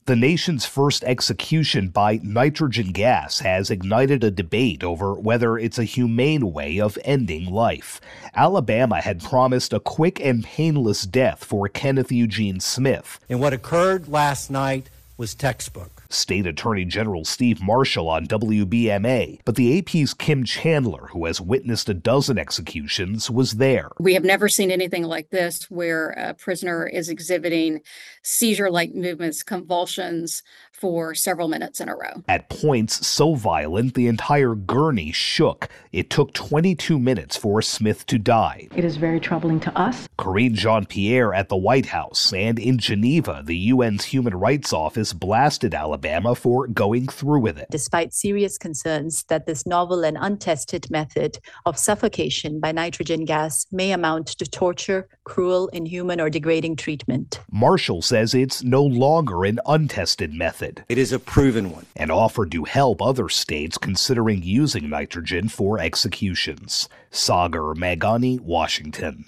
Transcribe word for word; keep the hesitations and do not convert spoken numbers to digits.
The nation's first execution by nitrogen gas has ignited a debate over whether it's a humane way of ending life. Alabama had promised a quick and painless death for Kenneth Eugene Smith. And what occurred last night was textbook. State Attorney General Steve Marshall on W B M A, but the A P's Kim Chandler, who has witnessed a dozen executions, was there. We have never seen anything like this, where a prisoner is exhibiting seizure-like movements, convulsions for several minutes in a row. At points so violent, the entire gurney shook. It took twenty-two minutes for Smith to die. It is very troubling to us. Karine Jean-Pierre at the White House, and in Geneva, the U N's Human Rights Office blasted Alabama for going through with it. Despite serious concerns that this novel and untested method of suffocation by nitrogen gas may amount to torture, cruel, inhuman, or degrading treatment. Marshall says it's no longer an untested method. It is a proven one. And offered to help other states considering using nitrogen for executions. Sagar Meghani, Washington.